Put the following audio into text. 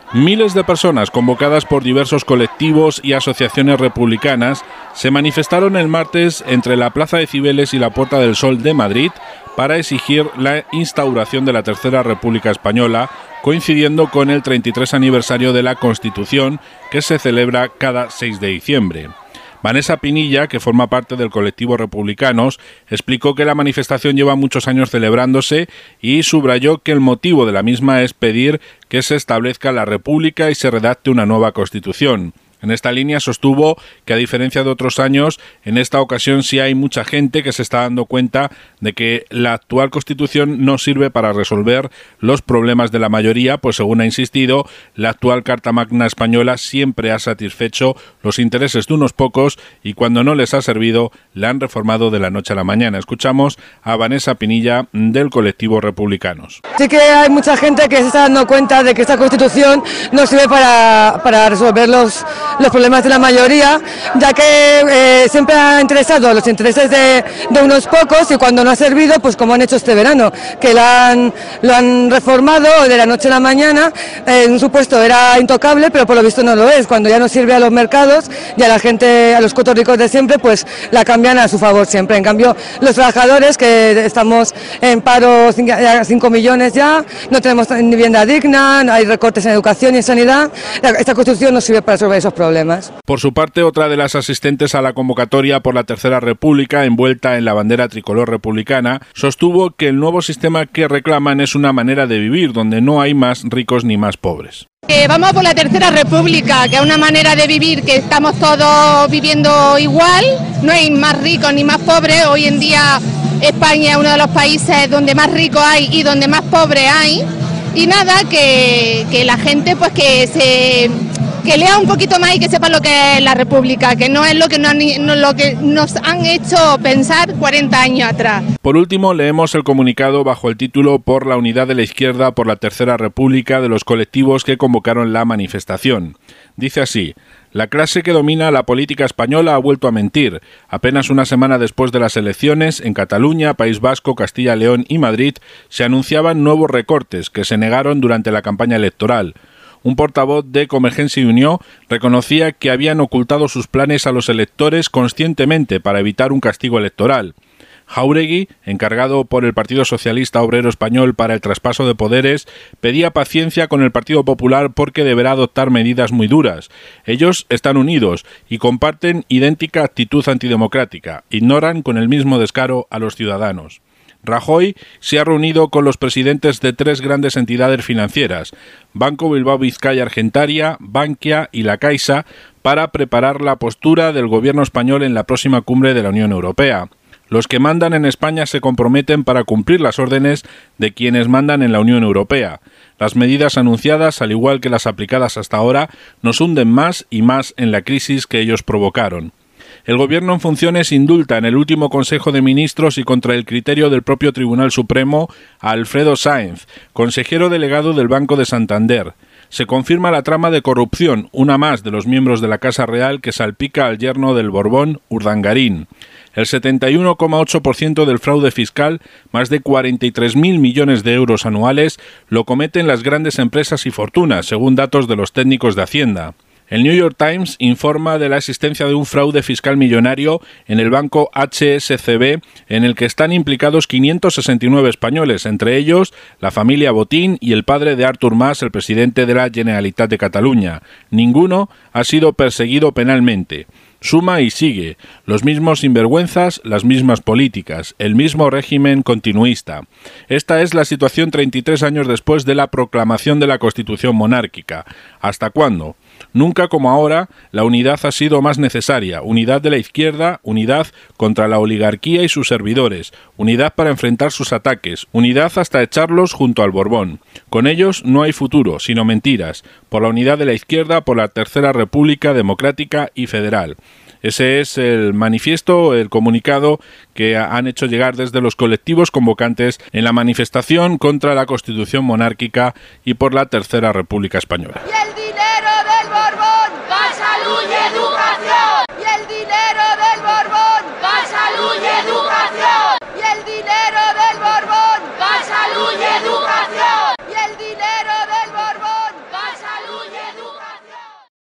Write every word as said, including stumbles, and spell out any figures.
Miles de personas convocadas por diversos colectivos y asociaciones republicanas se manifestaron el martes entre la Plaza de Cibeles y la Puerta del Sol de Madrid para exigir la instauración de la Tercera República Española, coincidiendo con el treinta y tres aniversario de la Constitución, que se celebra cada seis de diciembre. Vanessa Pinilla, que forma parte del colectivo Republicanos, explicó que la manifestación lleva muchos años celebrándose y subrayó que el motivo de la misma es pedir que se establezca la República y se redacte una nueva Constitución. En esta línea sostuvo que, a diferencia de otros años, en esta ocasión sí hay mucha gente que se está dando cuenta de que la actual Constitución no sirve para resolver los problemas de la mayoría, pues según ha insistido, la actual Carta Magna española siempre ha satisfecho los intereses de unos pocos y cuando no les ha servido la han reformado de la noche a la mañana. Escuchamos a Vanessa Pinilla del colectivo Republicanos. Sí que hay mucha gente que se está dando cuenta de que esta Constitución no sirve para, para resolver los los problemas de la mayoría, ya que eh, siempre ha interesado los intereses de, de unos pocos y cuando no ha servido, pues como han hecho este verano, que lo han, lo han reformado de la noche a la mañana. Eh, en un supuesto era intocable, pero por lo visto no lo es. Cuando ya no sirve a los mercados y a la gente, a los cuatro ricos de siempre, pues la cambian a su favor siempre. En cambio, los trabajadores, que estamos en paro cinco millones ya, no tenemos vivienda digna, hay recortes en educación y en sanidad, esta Constitución no sirve para resolver esos problemas. Por su parte, otra de las asistentes a la convocatoria por la Tercera República, envuelta en la bandera tricolor republicana, sostuvo que el nuevo sistema que reclaman es una manera de vivir donde no hay más ricos ni más pobres. Eh, vamos por la Tercera República, que es una manera de vivir que estamos todos viviendo igual, no hay más ricos ni más pobres. Hoy en día España es uno de los países donde más ricos hay y donde más pobres hay. Y nada, que, que la gente pues que se... que lea un poquito más y que sepa lo que es la República, que no es lo que, no, no, lo que nos han hecho pensar cuarenta años atrás. Por último, leemos el comunicado bajo el título "Por la unidad de la izquierda por la Tercera República" de los colectivos que convocaron la manifestación. Dice así: la clase que domina la política española ha vuelto a mentir. Apenas una semana después de las elecciones, en Cataluña, País Vasco, Castilla y León y Madrid, se anunciaban nuevos recortes que se negaron durante la campaña electoral. Un portavoz de Convergencia y Unió reconocía que habían ocultado sus planes a los electores conscientemente para evitar un castigo electoral. Jáuregui, encargado por el Partido Socialista Obrero Español para el traspaso de poderes, pedía paciencia con el Partido Popular porque deberá adoptar medidas muy duras. Ellos están unidos y comparten idéntica actitud antidemocrática. Ignoran con el mismo descaro a los ciudadanos. Rajoy se ha reunido con los presidentes de tres grandes entidades financieras, Banco Bilbao Vizcaya Argentaria, Bankia y La Caixa, para preparar la postura del gobierno español en la próxima cumbre de la Unión Europea. Los que mandan en España se comprometen para cumplir las órdenes de quienes mandan en la Unión Europea. Las medidas anunciadas, al igual que las aplicadas hasta ahora, nos hunden más y más en la crisis que ellos provocaron. El Gobierno en funciones indulta en el último Consejo de Ministros y contra el criterio del propio Tribunal Supremo a Alfredo Sáenz, consejero delegado del Banco de Santander. Se confirma la trama de corrupción, una más de los miembros de la Casa Real que salpica al yerno del Borbón, Urdangarín. El setenta y uno coma ocho por ciento del fraude fiscal, más de cuarenta y tres mil millones de euros anuales, lo cometen las grandes empresas y fortunas, según datos de los técnicos de Hacienda. El New York Times informa de la existencia de un fraude fiscal millonario en el banco H S C B, en el que están implicados quinientos sesenta y nueve españoles, entre ellos la familia Botín y el padre de Artur Mas, el presidente de la Generalitat de Cataluña. Ninguno ha sido perseguido penalmente. Suma y sigue, los mismos sinvergüenzas, las mismas políticas, el mismo régimen continuista. Esta es la situación treinta y tres años después de la proclamación de la Constitución monárquica. ¿Hasta cuándo? Nunca como ahora, la unidad ha sido más necesaria, unidad de la izquierda, unidad contra la oligarquía y sus servidores, unidad para enfrentar sus ataques, unidad hasta echarlos junto al Borbón. Con ellos no hay futuro, sino mentiras, por la unidad de la izquierda, por la Tercera República democrática y federal. Ese es el manifiesto, el comunicado que han hecho llegar desde los colectivos convocantes en la manifestación contra la Constitución monárquica y por la Tercera República Española. Y el dinero del Borbón va a salud y educación. Y el dinero del Borbón va